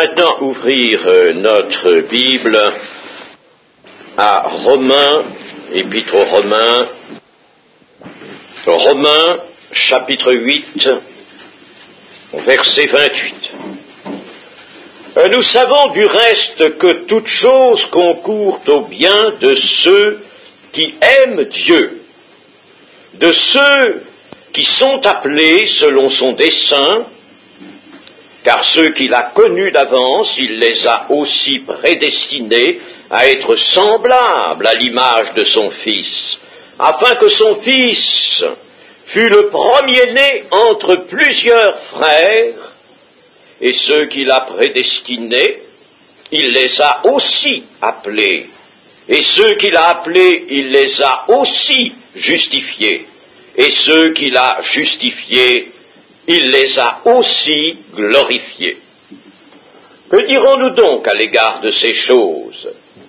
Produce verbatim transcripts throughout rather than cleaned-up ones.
maintenant ouvrir notre Bible à Romains, épître aux Romains, Romains chapitre huit, verset vingt-huit. Nous savons du reste que toute chose concourt au bien de ceux qui aiment Dieu, de ceux qui sont appelés selon son dessein, car ceux qu'il a connus d'avance, il les a aussi prédestinés à être semblables à l'image de son Fils, afin que son Fils fût le premier-né entre plusieurs frères, et ceux qu'il a prédestinés, il les a aussi appelés, et ceux qu'il a appelés, il les a aussi justifiés, et ceux qu'il a justifiés, il les a aussi glorifiés. Que dirons-nous donc à l'égard de ces choses?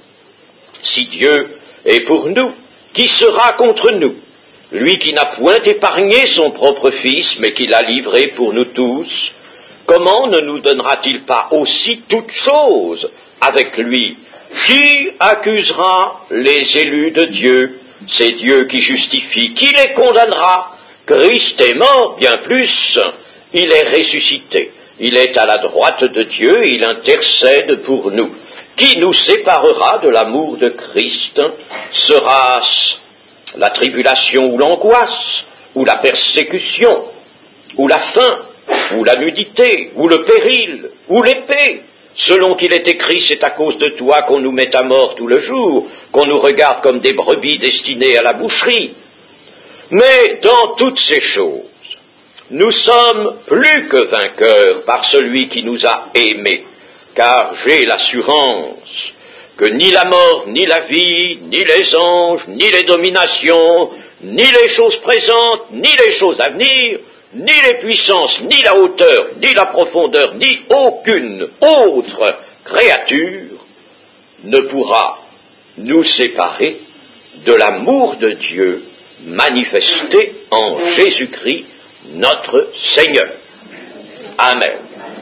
Si Dieu est pour nous, qui sera contre nous? Lui qui n'a point épargné son propre Fils, mais qui l'a livré pour nous tous, comment ne nous donnera-t-il pas aussi toutes choses avec lui? Qui accusera les élus de Dieu? C'est Dieu qui justifie. Qui les condamnera? Christ est mort, bien plus, il est ressuscité. Il est à la droite de Dieu, il intercède pour nous. Qui nous séparera de l'amour de Christ? Sera-ce la tribulation ou l'angoisse, ou la persécution, ou la faim, ou la nudité, ou le péril, ou l'épée? Selon qu'il est écrit, c'est à cause de toi qu'on nous met à mort tout le jour, qu'on nous regarde comme des brebis destinées à la boucherie. Mais dans toutes ces choses, nous sommes plus que vainqueurs par celui qui nous a aimés, car j'ai l'assurance que ni la mort, ni la vie, ni les anges, ni les dominations, ni les choses présentes, ni les choses à venir, ni les puissances, ni la hauteur, ni la profondeur, ni aucune autre créature ne pourra nous séparer de l'amour de Dieu manifesté en Jésus-Christ, notre Seigneur. Amen.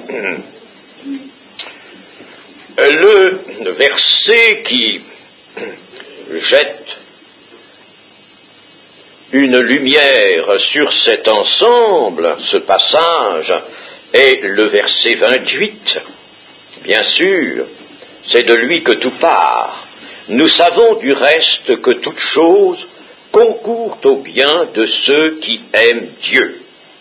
Le verset qui jette une lumière sur cet ensemble, ce passage, est le verset vingt-huit. Bien sûr, c'est de lui que tout part. Nous savons du reste que toute chose concourt au bien de ceux qui aiment Dieu.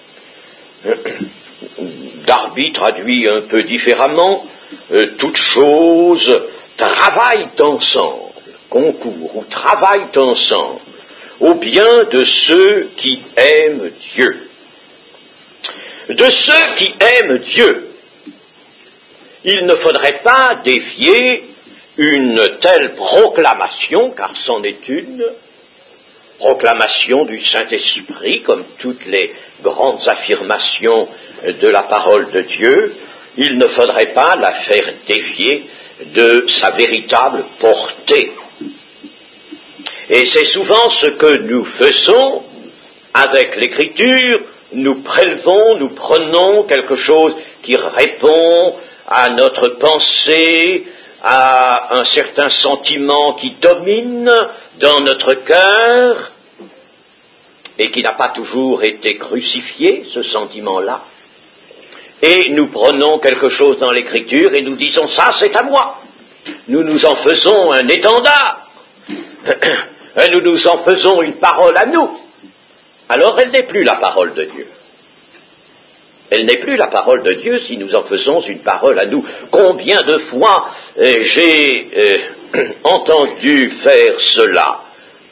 Darby traduit un peu différemment, euh, toutes choses travaillent ensemble, concourent ou travaillent ensemble au bien de ceux qui aiment Dieu. De ceux qui aiment Dieu, il ne faudrait pas dévier une telle proclamation, car c'en est une, proclamation du Saint-Esprit, comme toutes les grandes affirmations de la parole de Dieu, il ne faudrait pas la faire dévier de sa véritable portée. Et c'est souvent ce que nous faisons avec l'Écriture, nous prélevons, nous prenons quelque chose qui répond à notre pensée, à un certain sentiment qui domine dans notre cœur et qui n'a pas toujours été crucifié, ce sentiment-là, et nous prenons quelque chose dans l'Écriture et nous disons « ça c'est à moi ». Nous nous en faisons un étendard, nous nous en faisons une parole à nous. Alors elle n'est plus la parole de Dieu. Elle n'est plus la parole de Dieu si nous en faisons une parole à nous. Combien de fois euh, j'ai euh, entendu faire cela?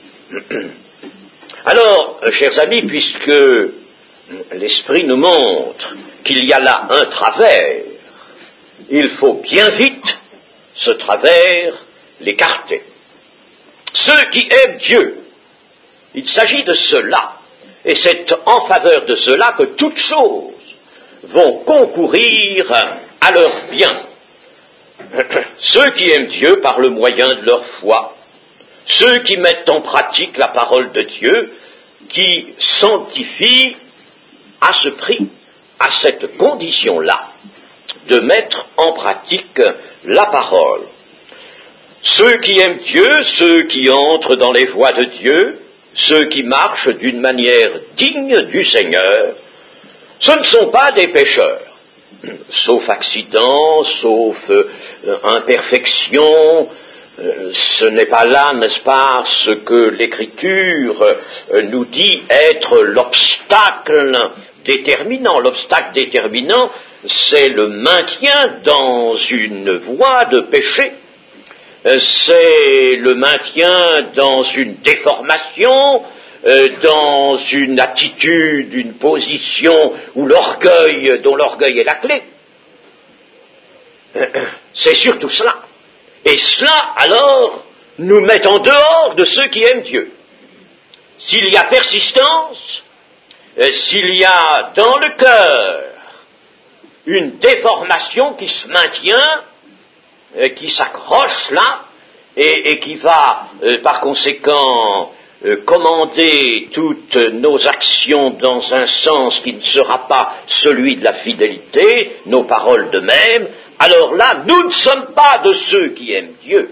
Alors, chers amis, puisque l'Esprit nous montre qu'il y a là un travers, il faut bien vite ce travers l'écarter. Ceux qui aiment Dieu, il s'agit de cela, et c'est en faveur de cela que toutes choses vont concourir à leur bien. Ceux qui aiment Dieu par le moyen de leur foi, ceux qui mettent en pratique la parole de Dieu, qui sanctifient à ce prix, à cette condition-là, de mettre en pratique la parole. Ceux qui aiment Dieu, ceux qui entrent dans les voies de Dieu, ceux qui marchent d'une manière digne du Seigneur, ce ne sont pas des pécheurs, sauf accident, sauf euh, imperfection. Euh, ce n'est pas là, n'est-ce pas, ce que l'Écriture euh, nous dit être l'obstacle déterminant. L'obstacle déterminant, c'est le maintien dans une voie de péché. Euh, c'est le maintien dans une déformation, euh, dans une attitude, une position où l'orgueil, dont l'orgueil est la clé. Euh, c'est surtout cela. Et cela, alors, nous met en dehors de ceux qui aiment Dieu. S'il y a persistance, euh, s'il y a dans le cœur une déformation qui se maintient, euh, qui s'accroche là, et, et qui va, euh, par conséquent, euh, commander toutes nos actions dans un sens qui ne sera pas celui de la fidélité, nos paroles de même, alors là, nous ne sommes pas de ceux qui aiment Dieu.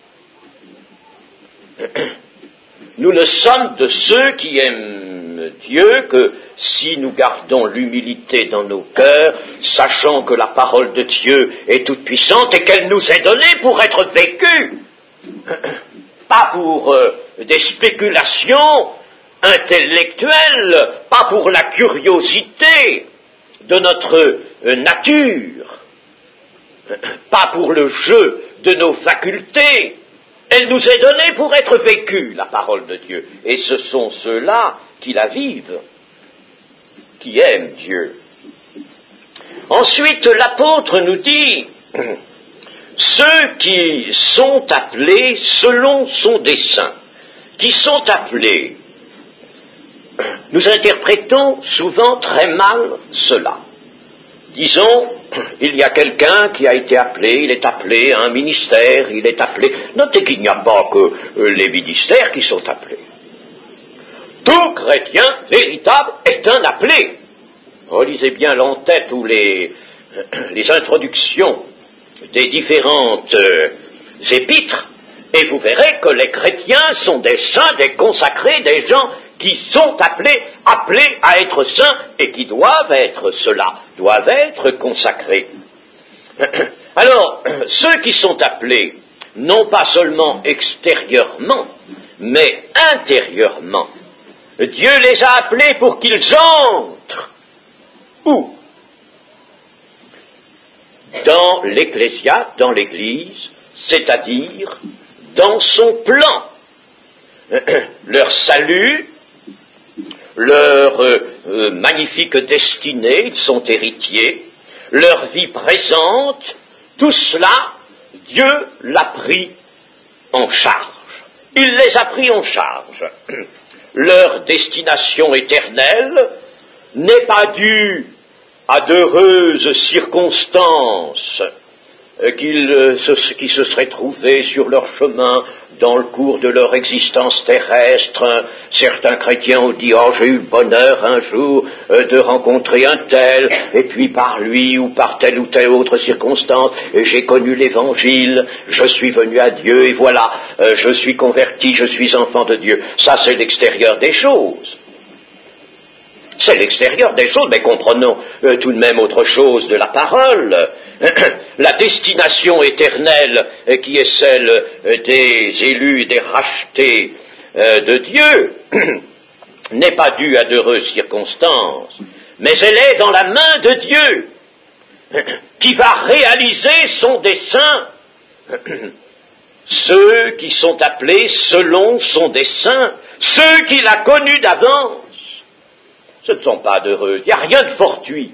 Nous ne sommes de ceux qui aiment Dieu que si nous gardons l'humilité dans nos cœurs, sachant que la parole de Dieu est toute puissante et qu'elle nous est donnée pour être vécue, pas pour euh, des spéculations intellectuelles, pas pour la curiosité de notre euh, nature, pas pour le jeu de nos facultés. Elle nous est donnée pour être vécue, la parole de Dieu. Et ce sont ceux-là qui la vivent, qui aiment Dieu. Ensuite, l'apôtre nous dit, ceux qui sont appelés selon son dessein, qui sont appelés, nous interprétons souvent très mal cela. Disons, il y a quelqu'un qui a été appelé, il est appelé à un ministère, il est appelé... Notez qu'il n'y a pas que euh, les ministères qui sont appelés. Tout chrétien véritable est un appelé. Relisez bien l'entête ou les, les introductions des différentes euh, épîtres, et vous verrez que les chrétiens sont des saints, des consacrés, des gens qui sont appelés, appelés à être saints et qui doivent être cela, doivent être consacrés. Alors, ceux qui sont appelés, non pas seulement extérieurement, mais intérieurement, Dieu les a appelés pour qu'ils entrent. Où? Dans l'ecclésiat, dans l'Église, c'est-à-dire dans son plan. Leur salut, leur euh, euh, magnifique destinée, ils sont héritiers, leur vie présente, tout cela, Dieu l'a pris en charge. Il les a pris en charge. Leur destination éternelle n'est pas due à d'heureuses circonstances euh, qu'ils, euh, se, qui se seraient trouvées sur leur chemin dans le cours de leur existence terrestre. Certains chrétiens ont dit « Oh, j'ai eu le bonheur un jour euh, de rencontrer un tel, et puis par lui ou par telle ou telle autre circonstance, et j'ai connu l'Évangile, je suis venu à Dieu, et voilà, euh, je suis converti, je suis enfant de Dieu. » Ça, c'est l'extérieur des choses. C'est l'extérieur des choses, mais comprenons euh, tout de même autre chose de la parole. La destination éternelle euh, qui est celle euh, des élus, des rachetés euh, de Dieu, n'est pas due à d'heureuses circonstances, mais elle est dans la main de Dieu, qui va réaliser son dessein. Ceux qui sont appelés selon son dessein, ceux qu'il a connus d'avance, ce ne sont pas d'heureux, il n'y a rien de fortuit.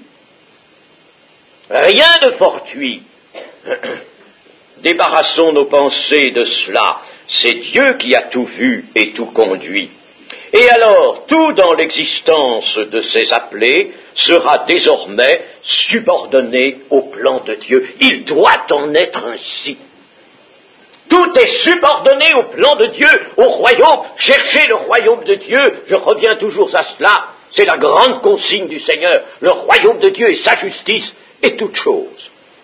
Rien de fortuit. Débarrassons nos pensées de cela. C'est Dieu qui a tout vu et tout conduit. Et alors, tout dans l'existence de ces appelés sera désormais subordonné au plan de Dieu. Il doit en être ainsi. Tout est subordonné au plan de Dieu, au royaume. Cherchez le royaume de Dieu. Je reviens toujours à cela. C'est la grande consigne du Seigneur. Le royaume de Dieu et sa justice et toute chose.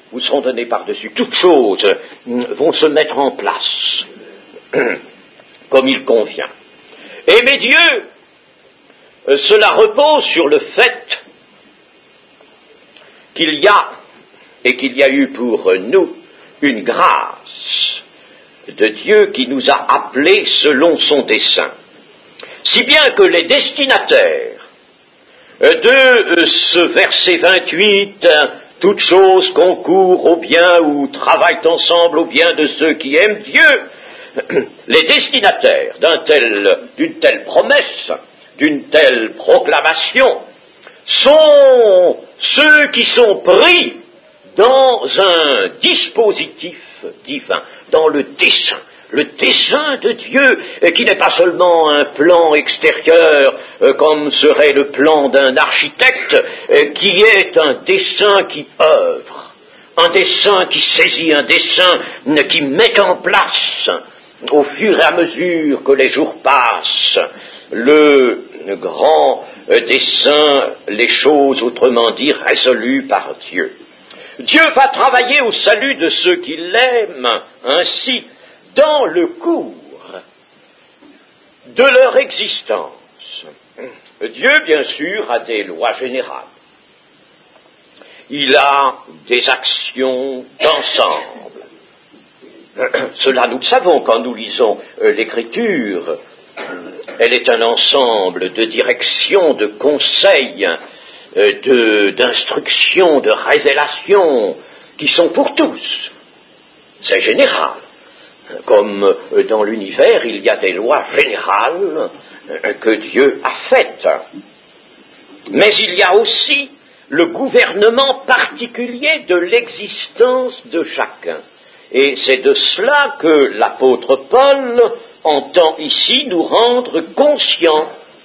vous seront données par-dessus. Toutes choses vont se mettre en place comme il convient. Aimer Dieu, cela repose sur le fait qu'il y a, et qu'il y a eu pour nous, une grâce de Dieu qui nous a appelés selon son dessein. Si bien que les destinataires de ce verset vingt-huit, toutes choses concourent au bien ou travaillent ensemble au bien de ceux qui aiment Dieu, les destinataires d'un tel, d'une telle promesse, d'une telle proclamation, sont ceux qui sont pris dans un dispositif divin, dans le dessein, le dessein de Dieu, qui n'est pas seulement un plan extérieur, comme serait le plan d'un architecte, qui est un dessein qui œuvre, un dessein qui saisit, un dessein qui met en place, au fur et à mesure que les jours passent, le grand dessein, les choses, autrement dit, résolues par Dieu. Dieu va travailler au salut de ceux qui l'aiment, ainsi, dans le cours de leur existence. Dieu, bien sûr, a des lois générales. Il a des actions d'ensemble. Cela, nous le savons quand nous lisons l'Écriture. Elle est un ensemble de directions, de conseils, de, d'instructions, de révélations, qui sont pour tous. C'est général. Comme dans l'univers, il y a des lois générales que Dieu a faites. Mais il y a aussi le gouvernement particulier de l'existence de chacun. Et c'est de cela que l'apôtre Paul entend ici nous rendre conscients.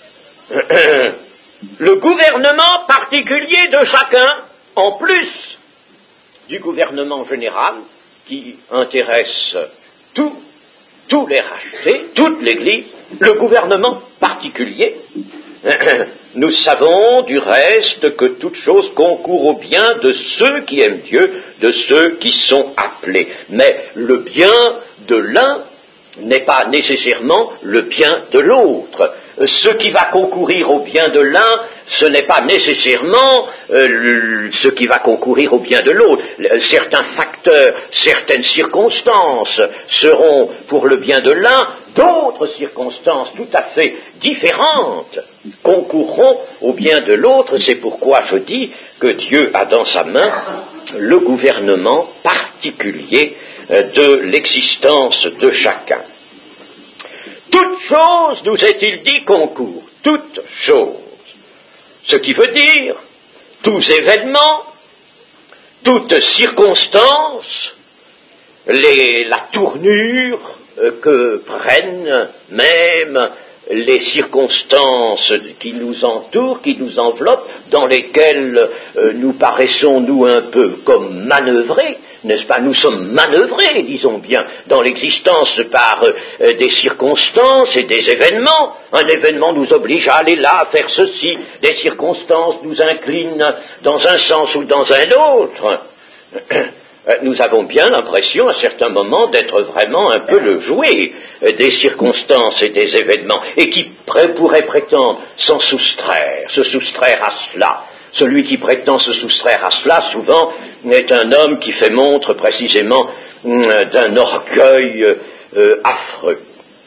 Le gouvernement particulier de chacun, en plus du gouvernement général qui intéresse tout, tous les rachetés, toute l'Église, le gouvernement particulier. Nous savons du reste que toute chose concourt au bien de ceux qui aiment Dieu, de ceux qui sont appelés. Mais le bien de l'un n'est pas nécessairement le bien de l'autre. Ce qui va concourir au bien de l'un, ce n'est pas nécessairement euh, ce qui va concourir au bien de l'autre. Certains facteurs, certaines circonstances seront pour le bien de l'un, d'autres circonstances tout à fait différentes concourront au bien de l'autre. C'est pourquoi je dis que Dieu a dans sa main le gouvernement particulier de l'existence de chacun. Toute chose, nous est-il dit, concourt. Toute chose. Ce qui veut dire, tous événements, toutes circonstances, les, la tournure que prennent même les circonstances qui nous entourent, qui nous enveloppent, dans lesquelles euh, nous paraissons, nous, un peu comme manœuvrés, n'est-ce pas? Nous sommes manœuvrés, disons bien, dans l'existence par euh, des circonstances et des événements. Un événement nous oblige à aller là, à faire ceci. Des circonstances nous inclinent dans un sens ou dans un autre. Nous avons bien l'impression, à certains moments, d'être vraiment un peu le jouet des circonstances et des événements, et qui pourrait prétendre s'en soustraire, se soustraire à cela. Celui qui prétend se soustraire à cela, souvent, est un homme qui fait montre précisément d'un orgueil euh, affreux.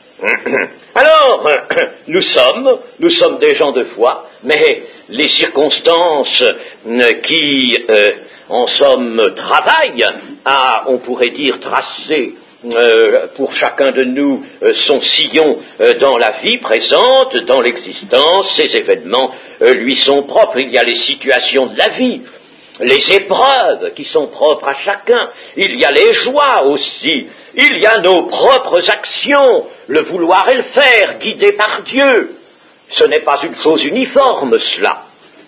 Alors, nous sommes, nous sommes des gens de foi, mais les circonstances qui, euh, en somme, travaillent à, on pourrait dire, tracer euh, pour chacun de nous euh, son sillon euh, dans la vie présente, dans l'existence, ces événements euh, lui sont propres. Il y a les situations de la vie, les épreuves qui sont propres à chacun, il y a les joies aussi, il y a nos propres actions, le vouloir et le faire, guidés par Dieu. Ce n'est pas une chose uniforme, cela.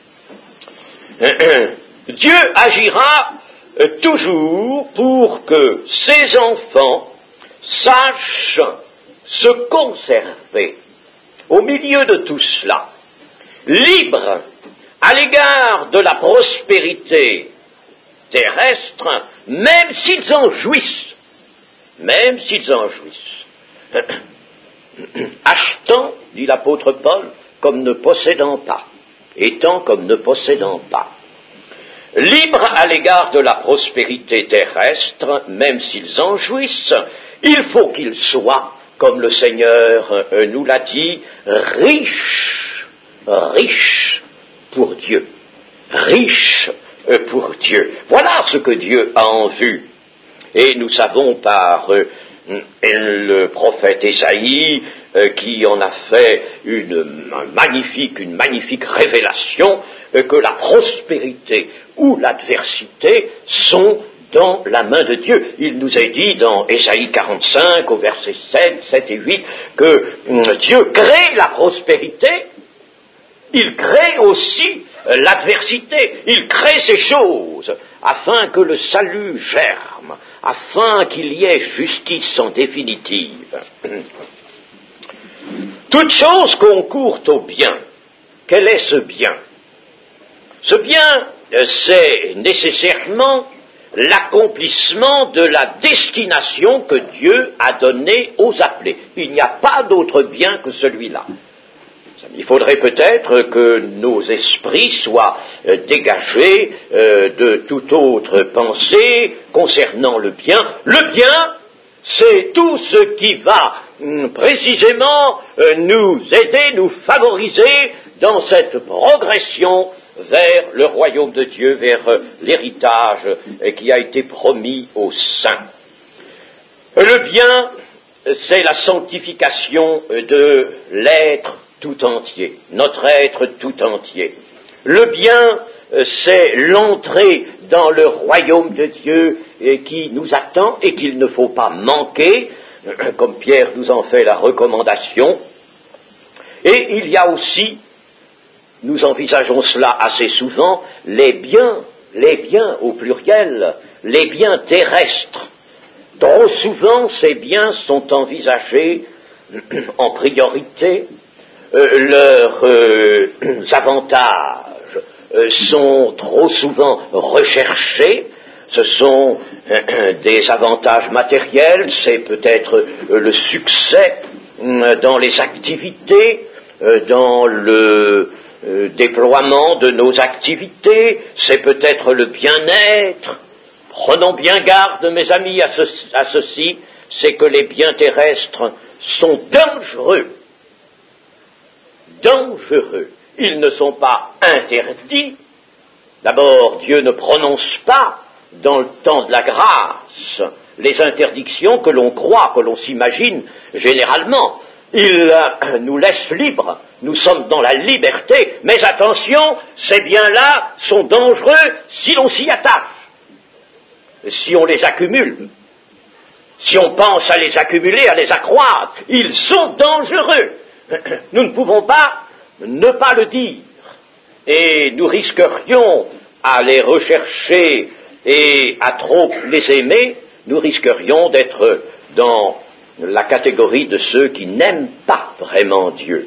Dieu agira euh, toujours pour que ses enfants sachent se conserver au milieu de tout cela, libres à l'égard de la prospérité terrestres, même s'ils en jouissent, même s'ils en jouissent. Achetant, dit l'apôtre Paul, comme ne possédant pas, étant comme ne possédant pas. Libres à l'égard de la prospérité terrestre, même s'ils en jouissent, il faut qu'ils soient, comme le Seigneur nous l'a dit, riches, riches pour Dieu, riches pour Dieu. Voilà ce que Dieu a en vue. Et nous savons par euh, le prophète Ésaïe, euh, qui en a fait une magnifique, une magnifique révélation, euh, que la prospérité ou l'adversité sont dans la main de Dieu. Il nous est dit dans Ésaïe quarante-cinq, au verset sept, sept et huit, que euh, Dieu crée la prospérité, il crée aussi euh, l'adversité, il crée ces choses afin que le salut germe, afin qu'il y ait justice en définitive. Toute chose concourt au bien. Quel est ce bien? Ce bien, c'est nécessairement l'accomplissement de la destination que Dieu a donnée aux appelés. Il n'y a pas d'autre bien que celui-là. Il faudrait peut-être que nos esprits soient euh, dégagés euh, de toute autre pensée concernant le bien. Le bien, c'est tout ce qui va hum, précisément euh, nous aider, nous favoriser dans cette progression vers le royaume de Dieu, vers euh, l'héritage euh, qui a été promis aux saints. Le bien, c'est la sanctification de l'être tout entier, notre être tout entier. Le bien, c'est l'entrée dans le royaume de Dieu qui nous attend et qu'il ne faut pas manquer, comme Pierre nous en fait la recommandation. Et il y a aussi, nous envisageons cela assez souvent, les biens, les biens au pluriel, les biens terrestres. Trop souvent, ces biens sont envisagés en priorité. Euh, leurs euh, avantages euh, sont trop souvent recherchés, ce sont euh, des avantages matériels, c'est peut-être euh, le succès euh, dans les activités, euh, dans le euh, déploiement de nos activités, c'est peut-être le bien-être. Prenons bien garde, mes amis, à, ce, à ceci, c'est que les biens terrestres sont dangereux. dangereux. Ils ne sont pas interdits. D'abord, Dieu ne prononce pas, dans le temps de la grâce, les interdictions que l'on croit, que l'on s'imagine généralement. Il euh, nous laisse libres, nous sommes dans la liberté, mais attention, ces biens-là sont dangereux si l'on s'y attache, si on les accumule. Si on pense à les accumuler, à les accroître, ils sont dangereux. Nous ne pouvons pas ne pas le dire, et nous risquerions à les rechercher et à trop les aimer, nous risquerions d'être dans la catégorie de ceux qui n'aiment pas vraiment Dieu.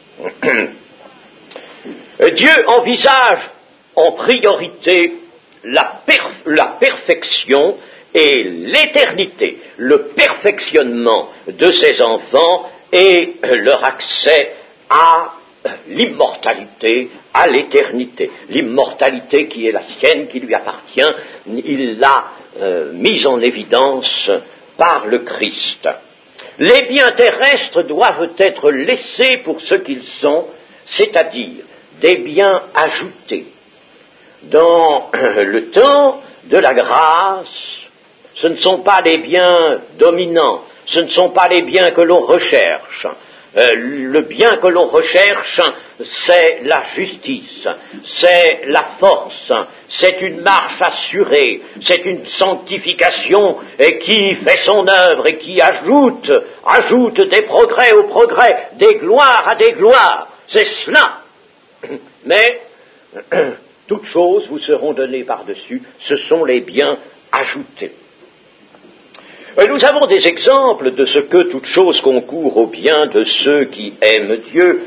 Dieu envisage en priorité la, perf- la perfection et l'éternité, le perfectionnement de ses enfants et leur accès à l'immortalité, à l'éternité. L'immortalité qui est la sienne, qui lui appartient, il l'a euh, mise en évidence par le Christ. Les biens terrestres doivent être laissés pour ce qu'ils sont, c'est-à-dire des biens ajoutés. Dans le temps de la grâce, ce ne sont pas les biens dominants, ce ne sont pas les biens que l'on recherche. Euh, le bien que l'on recherche, c'est la justice, c'est la force, c'est une marche assurée, c'est une sanctification et qui fait son œuvre et qui ajoute, ajoute des progrès au progrès, des gloires à des gloires. C'est cela. Mais toutes choses vous seront données par-dessus, ce sont les biens ajoutés. Nous avons des exemples de ce que toute chose concourt au bien de ceux qui aiment Dieu.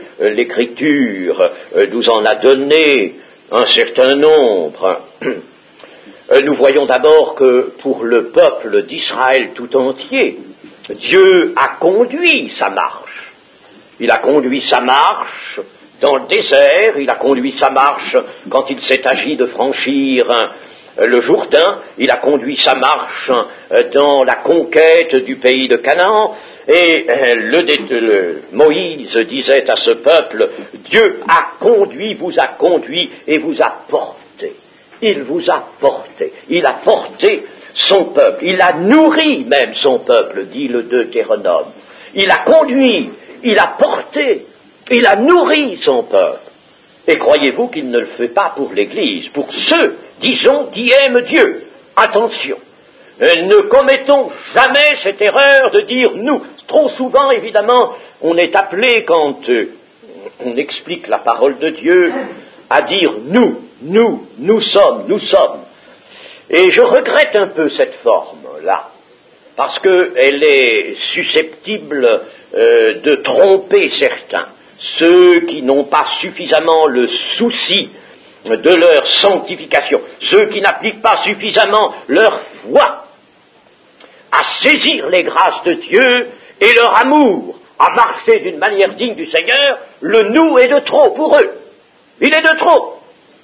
L'Écriture nous en a donné un certain nombre. nous voyons d'abord que pour le peuple d'Israël tout entier, Dieu a conduit sa marche. Il a conduit sa marche dans le désert, il a conduit sa marche quand il s'est agi de franchir le Jourdain, il a conduit sa marche dans la conquête du pays de Canaan, et le, le, Moïse disait à ce peuple, Dieu a conduit, vous a conduit et vous a porté. Il vous a porté, il a porté son peuple, il a nourri même son peuple, dit le Deutéronome. Il a conduit, il a porté, il a nourri son peuple. Et croyez-vous qu'il ne le fait pas pour l'Église, pour ceux, disons, qui aiment Dieu. Attention, ne commettons jamais cette erreur de dire nous. Trop souvent, évidemment, on est appelé, quand euh, on explique la parole de Dieu, à dire nous, nous, nous sommes, nous sommes. Et je regrette un peu cette forme-là, parce qu'elle est susceptible euh, de tromper certains, ceux qui n'ont pas suffisamment le souci de leur sanctification, ceux qui n'appliquent pas suffisamment leur foi à saisir les grâces de Dieu et leur amour à marcher d'une manière digne du Seigneur. Le nous est de trop pour eux. Il est de trop.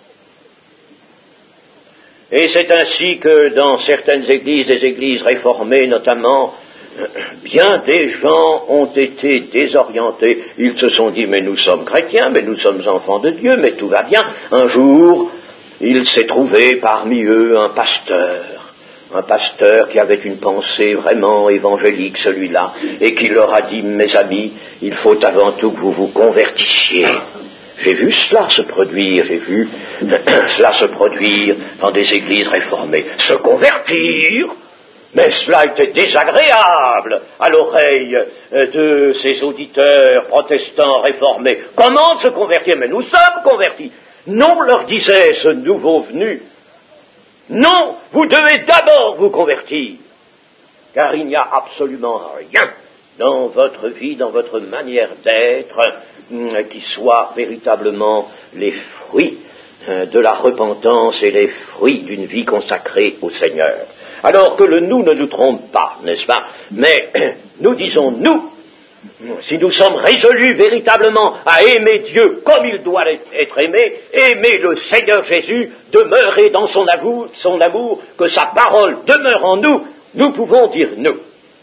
Et c'est ainsi que dans certaines églises, des églises réformées notamment, bien des gens ont été désorientés. Ils se sont dit, mais nous sommes chrétiens, mais nous sommes enfants de Dieu, mais tout va bien. Un jour, il s'est trouvé parmi eux un pasteur, un pasteur qui avait une pensée vraiment évangélique, celui-là, et qui leur a dit, mes amis, il faut avant tout que vous vous convertissiez. J'ai vu cela se produire, j'ai vu cela se produire dans des églises réformées. Se convertir, mais cela était désagréable à l'oreille de ces auditeurs protestants réformés. Comment se convertir? Mais nous sommes convertis. Non, leur disait ce nouveau venu, non, vous devez d'abord vous convertir, car il n'y a absolument rien dans votre vie, dans votre manière d'être, qui soit véritablement les fruits de la repentance et les fruits d'une vie consacrée au Seigneur. Alors que le nous ne nous trompe pas, n'est-ce pas? Mais nous disons nous, si nous sommes résolus véritablement à aimer Dieu comme il doit être aimé, aimer le Seigneur Jésus, demeurer dans son amour, son amour, que sa parole demeure en nous, nous pouvons dire nous.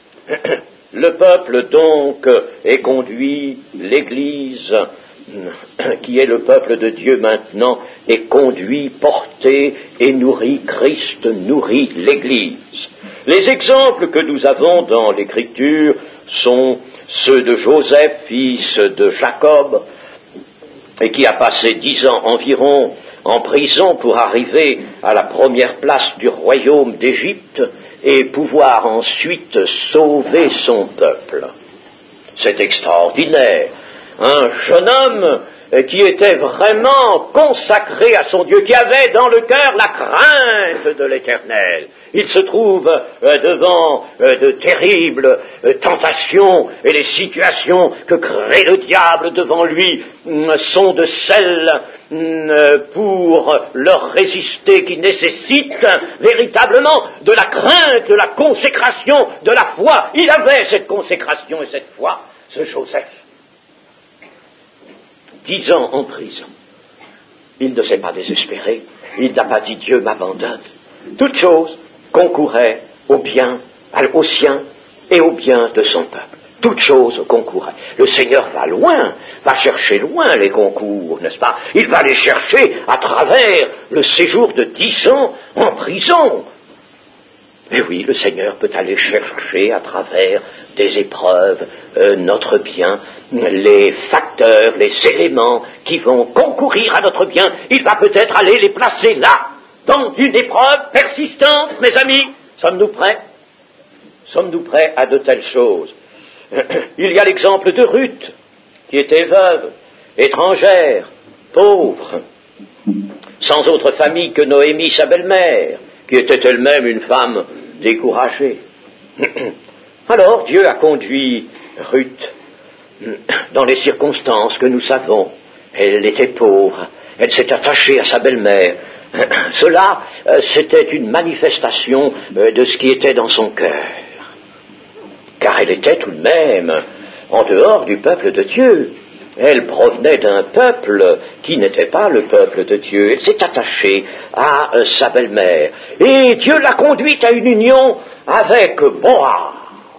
Le peuple donc est conduit, l'Église, qui est le peuple de Dieu maintenant, est conduit, porté et nourri, Christ nourrit l'Église. Les exemples que nous avons dans l'Écriture sont ceux de Joseph, fils de Jacob, et qui a passé dix ans environ en prison pour arriver à la première place du royaume d'Égypte et pouvoir ensuite sauver son peuple. C'est extraordinaire. Un jeune homme qui était vraiment consacré à son Dieu, qui avait dans le cœur la crainte de l'Éternel. Il se trouve euh, devant euh, de terribles euh, tentations, et les situations que crée le diable devant lui euh, sont de celles euh, pour leur résister qui nécessitent véritablement de la crainte, de la consécration, de la foi. Il avait cette consécration et cette foi, ce Joseph. Dix ans en prison. Il ne s'est pas désespéré. Il n'a pas dit Dieu m'abandonne. Toute chose concourait au bien, au sien et au bien de son peuple. Toute chose concourait. Le Seigneur va loin, va chercher loin les concours, n'est-ce pas? Il va les chercher à travers le séjour de dix ans en prison. Mais oui, le Seigneur peut aller chercher à travers des épreuves euh, notre bien, les facteurs, les éléments qui vont concourir à notre bien. Il va peut-être aller les placer là, dans une épreuve persistante, mes amis. Sommes-nous prêts? Sommes-nous prêts à de telles choses? Il y a l'exemple de Ruth, qui était veuve, étrangère, pauvre, sans autre famille que Noémie, sa belle-mère, qui était elle-même une femme découragée. Alors Dieu a conduit Ruth dans les circonstances que nous savons. Elle était pauvre, elle s'est attachée à sa belle-mère, Cela, euh, c'était une manifestation euh, de ce qui était dans son cœur. Car elle était tout de même en dehors du peuple de Dieu. Elle provenait d'un peuple qui n'était pas le peuple de Dieu. Elle s'est attachée à euh, sa belle-mère. Et Dieu l'a conduite à une union avec Boaz.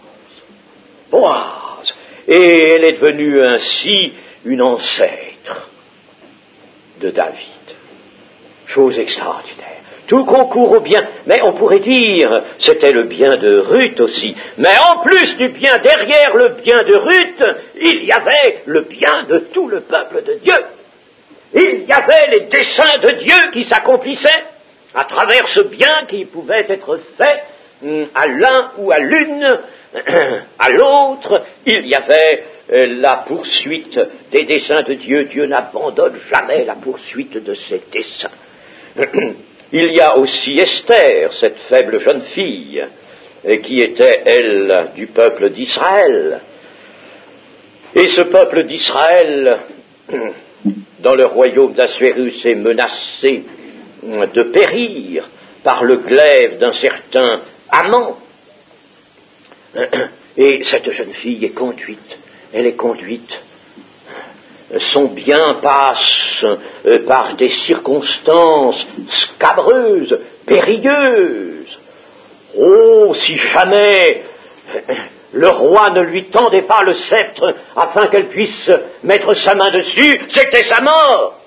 Boaz. Et elle est devenue ainsi une ancêtre de David. Chose extraordinaire. Tout concourt au bien. Mais on pourrait dire, c'était le bien de Ruth aussi. Mais en plus du bien, derrière le bien de Ruth, il y avait le bien de tout le peuple de Dieu. Il y avait les desseins de Dieu qui s'accomplissaient à travers ce bien qui pouvait être fait à l'un ou à l'une, à l'autre. Il y avait la poursuite des desseins de Dieu. Dieu n'abandonne jamais la poursuite de ses desseins. Il y a aussi Esther, cette faible jeune fille, qui était, elle, du peuple d'Israël. Et ce peuple d'Israël, dans le royaume d'Assuérus, est menacé de périr par le glaive d'un certain Haman. Et cette jeune fille est conduite, elle est conduite. Son bien passe euh, par des circonstances scabreuses, périlleuses. Oh, si jamais euh, le roi ne lui tendait pas le sceptre afin qu'elle puisse mettre sa main dessus, c'était sa mort.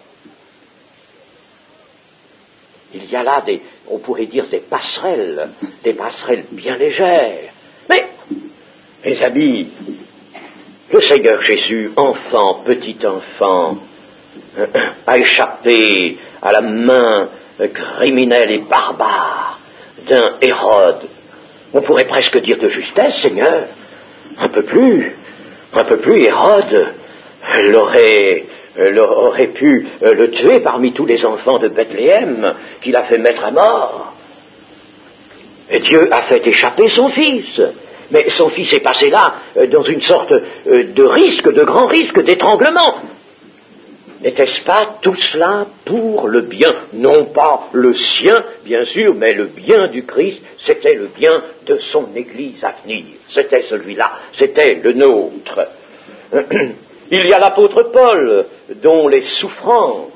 Il y a là des, on pourrait dire des passerelles, des passerelles bien légères. Mais, mes amis, le Seigneur Jésus, enfant, petit enfant, a échappé à la main criminelle et barbare d'un Hérode. On pourrait presque dire de justesse, Seigneur, un peu plus, un peu plus, Hérode l'aurait, l'aurait pu le tuer parmi tous les enfants de Bethléem qu'il a fait mettre à mort. Et Dieu a fait échapper son fils. Mais son fils est passé là euh, dans une sorte euh, de risque, de grand risque d'étranglement. N'était-ce pas tout cela pour le bien, non pas le sien, bien sûr, mais le bien du Christ, c'était le bien de son Église à venir. C'était celui-là, c'était le nôtre. Il y a l'apôtre Paul, dont les souffrances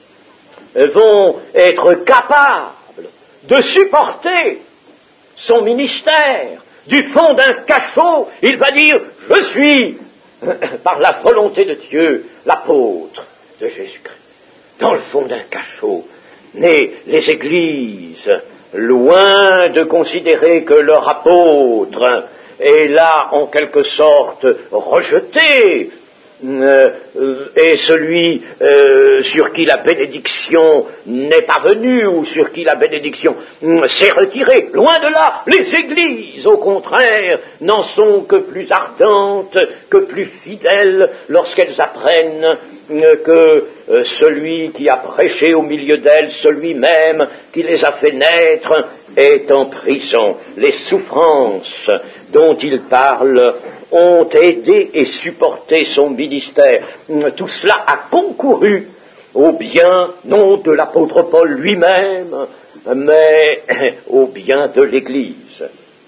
vont être capables de supporter son ministère. Du fond d'un cachot, il va dire, je suis, par la volonté de Dieu, l'apôtre de Jésus-Christ. Dans le fond d'un cachot, mais les églises, loin de considérer que leur apôtre est là, en quelque sorte, rejeté, Euh, et celui euh, sur qui la bénédiction n'est pas venue ou sur qui la bénédiction euh, s'est retirée. Loin de là, les églises, au contraire, n'en sont que plus ardentes, que plus fidèles lorsqu'elles apprennent euh, que euh, celui qui a prêché au milieu d'elles, celui même qui les a fait naître, est en prison. Les souffrances dont il parle ont aidé et supporté son ministère. Tout cela a concouru au bien, non de l'apôtre Paul lui-même, mais au bien de l'Église.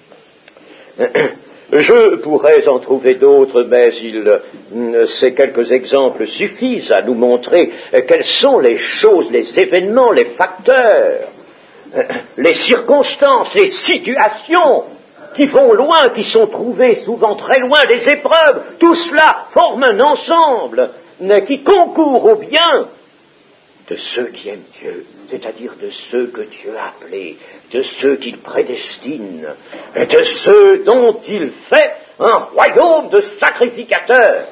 Je pourrais en trouver d'autres, mais il, ces quelques exemples suffisent à nous montrer quelles sont les choses, les événements, les facteurs, les circonstances, les situations qui vont loin, qui sont trouvés souvent très loin des épreuves. Tout cela forme un ensemble qui concourt au bien de ceux qui aiment Dieu, c'est-à-dire de ceux que Dieu a appelés, de ceux qu'il prédestine, de ceux dont il fait un royaume de sacrificateurs.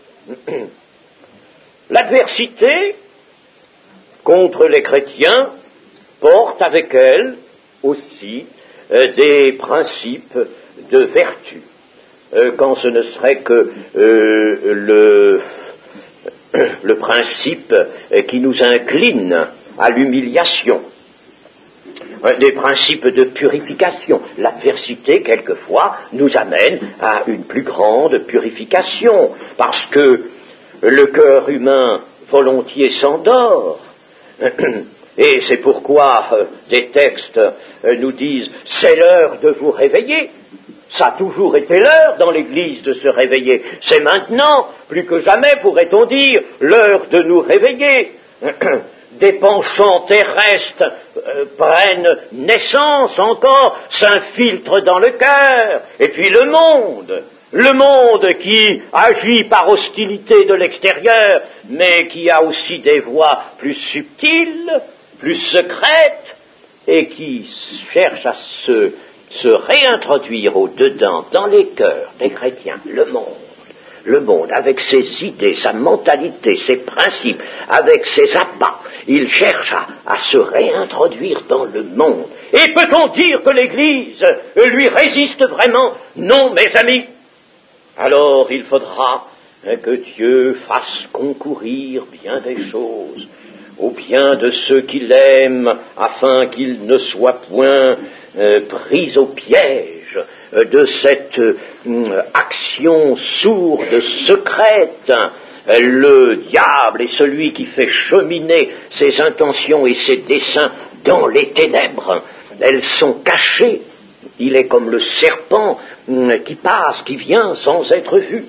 L'adversité contre les chrétiens porte avec elle aussi Euh, des principes de vertu, euh, quand ce ne serait que euh, le, euh, le principe euh, qui nous incline à l'humiliation, euh, des principes de purification. L'adversité, quelquefois, nous amène à une plus grande purification, parce que le cœur humain volontiers s'endort, Et c'est pourquoi euh, des textes euh, nous disent « c'est l'heure de vous réveiller ». Ça a toujours été l'heure dans l'Église de se réveiller. C'est maintenant, plus que jamais, pourrait-on dire, l'heure de nous réveiller. Des penchants terrestres euh, prennent naissance encore, s'infiltrent dans le cœur. Et puis le monde, le monde qui agit par hostilité de l'extérieur, mais qui a aussi des voies plus subtiles, plus secrètes, et qui cherche à se, se réintroduire au-dedans, dans les cœurs des chrétiens, le monde. Le monde, avec ses idées, sa mentalité, ses principes, avec ses appâts, il cherche à, à se réintroduire dans le monde. Et peut-on dire que l'Église lui résiste vraiment? Non, mes amis. Alors il faudra que Dieu fasse concourir bien des choses au bien de ceux qui l'aiment, afin qu'ils ne soient point euh, pris au piège de cette euh, action sourde, secrète. Le diable est celui qui fait cheminer ses intentions et ses desseins dans les ténèbres. Elles sont cachées. Il est comme le serpent euh, qui passe, qui vient sans être vu.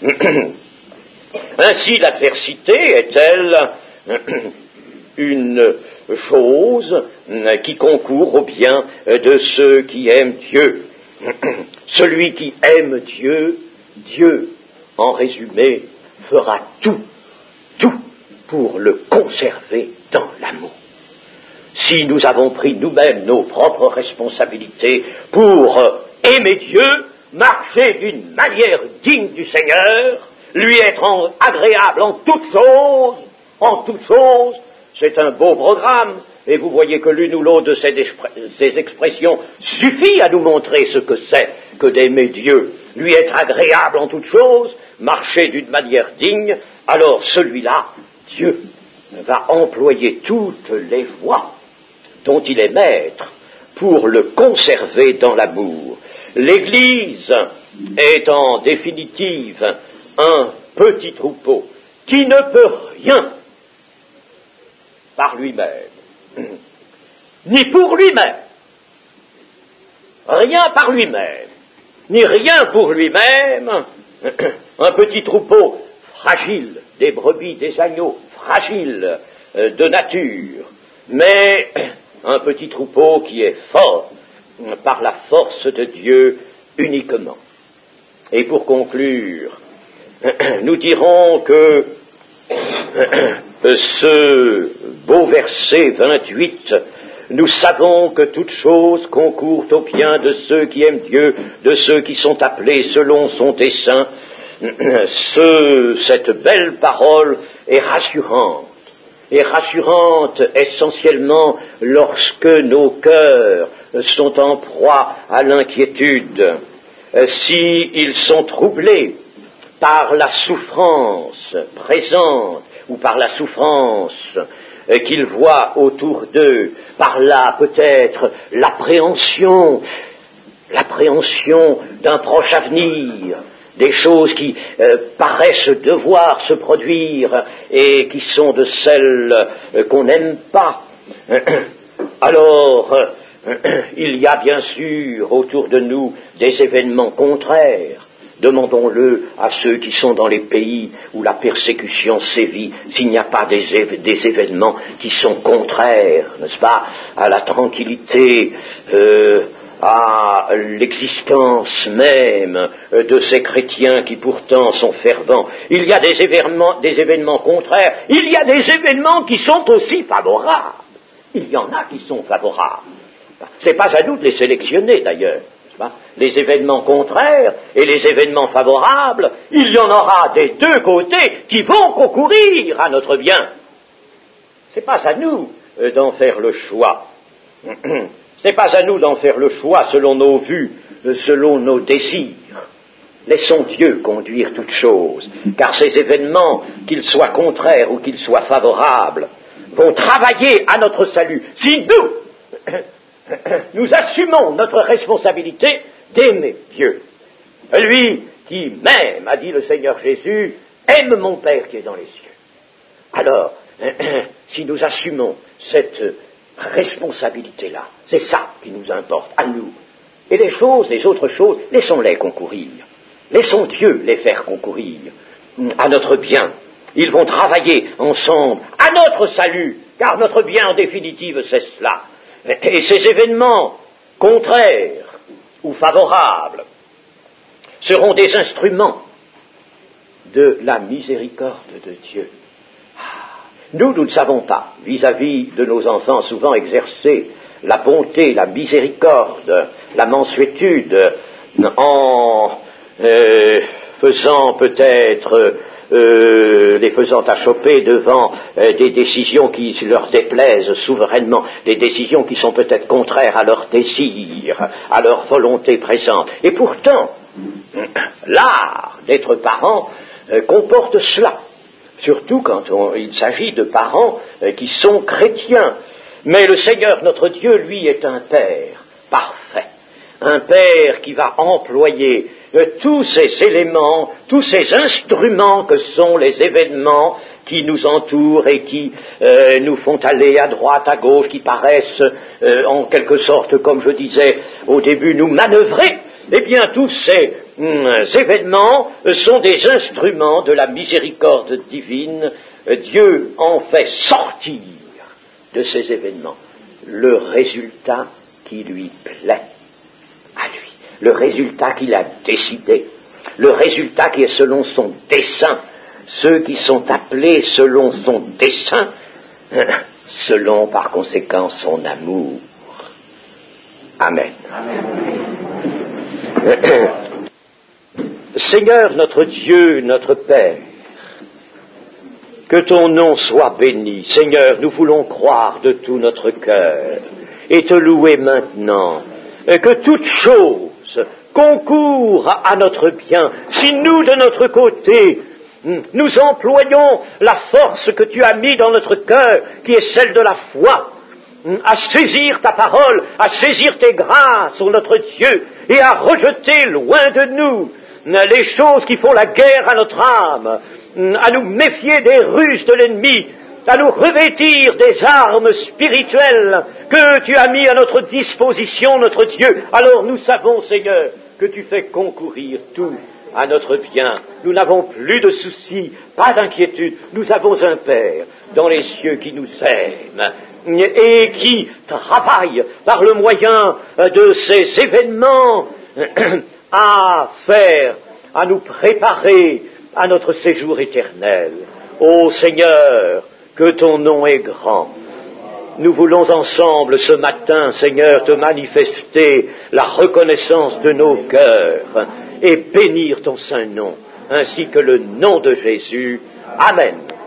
Ainsi l'adversité est-elle une chose qui concourt au bien de ceux qui aiment Dieu. Celui qui aime Dieu, Dieu, en résumé, fera tout, tout pour le conserver dans l'amour. Si nous avons pris nous-mêmes nos propres responsabilités pour aimer Dieu, marcher d'une manière digne du Seigneur, lui être en, agréable en toutes choses, en toutes choses, c'est un beau programme, et vous voyez que l'une ou l'autre de ces, expr- ces expressions suffit à nous montrer ce que c'est que d'aimer Dieu, lui être agréable en toutes choses, marcher d'une manière digne. Alors celui-là, Dieu, va employer toutes les voies dont il est maître pour le conserver dans l'amour. L'Église est en définitive un petit troupeau qui ne peut rien par lui-même, ni pour lui-même, rien par lui-même, ni rien pour lui-même, un petit troupeau fragile, des brebis, des agneaux, fragile euh, de nature, mais un petit troupeau qui est fort par la force de Dieu uniquement. Et pour conclure, nous dirons que ce beau verset vingt-huit, nous savons que toute chose concourt au bien de ceux qui aiment Dieu, de ceux qui sont appelés selon son dessein. Ce, cette belle parole est rassurante, est rassurante essentiellement lorsque nos cœurs sont en proie à l'inquiétude, s'ils sont troublés par la souffrance présente ou par la souffrance qu'ils voient autour d'eux, par là peut-être l'appréhension, l'appréhension d'un proche avenir, des choses qui euh, paraissent devoir se produire et qui sont de celles euh, qu'on n'aime pas. Alors, euh, il y a bien sûr autour de nous des événements contraires. Demandons-le à ceux qui sont dans les pays où la persécution sévit, s'il n'y a pas des, éve- des événements qui sont contraires, n'est-ce pas, à la tranquillité, euh, à l'existence même de ces chrétiens qui pourtant sont fervents. Il y a des événements, des événements contraires, il y a des événements qui sont aussi favorables. Il y en a qui sont favorables. C'est pas à nous de les sélectionner d'ailleurs. Les événements contraires et les événements favorables, il y en aura des deux côtés qui vont concourir à notre bien. C'est pas à nous d'en faire le choix. C'est pas à nous d'en faire le choix selon nos vues, selon nos désirs. Laissons Dieu conduire toutes choses, car ces événements, qu'ils soient contraires ou qu'ils soient favorables, vont travailler à notre salut. Si nous, nous assumons notre responsabilité d'aimer Dieu. Lui qui m'aime, a dit le Seigneur Jésus, aime mon Père qui est dans les cieux. Alors, si nous assumons cette responsabilité-là, c'est ça qui nous importe, à nous. Et les choses, les autres choses, laissons-les concourir. Laissons Dieu les faire concourir à notre bien. Ils vont travailler ensemble à notre salut, car notre bien en définitive c'est cela. Et ces événements contraires ou favorables seront des instruments de la miséricorde de Dieu. Nous, nous ne savons pas, vis-à-vis de nos enfants, souvent exercer la bonté, la miséricorde, la mansuétude, en euh, faisant peut-être, euh, les faisant achoper devant euh, des décisions qui leur déplaisent souverainement, des décisions qui sont peut-être contraires à leur désir, à leur volonté présente. Et pourtant, l'art d'être parent euh, comporte cela. Surtout quand on, il s'agit de parents euh, qui sont chrétiens. Mais le Seigneur, notre Dieu, lui, est un Père parfait. Un Père qui va employer euh, tous ces éléments, tous ces instruments que sont les événements qui nous entourent et qui euh, nous font aller à droite, à gauche, qui paraissent euh, en quelque sorte, comme je disais au début, nous manœuvrer. Eh bien, tous ces hum, événements sont des instruments de la miséricorde divine. Dieu en fait sortir de ces événements le résultat qui lui plaît à lui, le résultat qu'il a décidé, le résultat qui est selon son dessein. Ceux qui sont appelés selon son dessein, selon par conséquent son amour. Amen. Amen. Seigneur notre Dieu, notre Père, que ton nom soit béni. Seigneur, nous voulons croire de tout notre cœur et te louer maintenant, que toute chose concourt à notre bien. Si nous, de notre côté, nous employons la force que tu as mise dans notre cœur, qui est celle de la foi, à saisir ta parole, à saisir tes grâces, ô notre Dieu, et à rejeter loin de nous les choses qui font la guerre à notre âme, à nous méfier des ruses de l'ennemi, à nous revêtir des armes spirituelles que tu as mis à notre disposition, notre Dieu. Alors nous savons, Seigneur, que tu fais concourir tout à notre bien. Nous n'avons plus de soucis, pas d'inquiétude. Nous avons un Père dans les cieux qui nous aime et qui travaille par le moyen de ces événements à faire, à nous préparer à notre séjour éternel. Ô Seigneur, que ton nom est grand. Nous voulons ensemble ce matin, Seigneur, te manifester la reconnaissance de nos cœurs et bénir ton saint nom, ainsi que le nom de Jésus. Amen.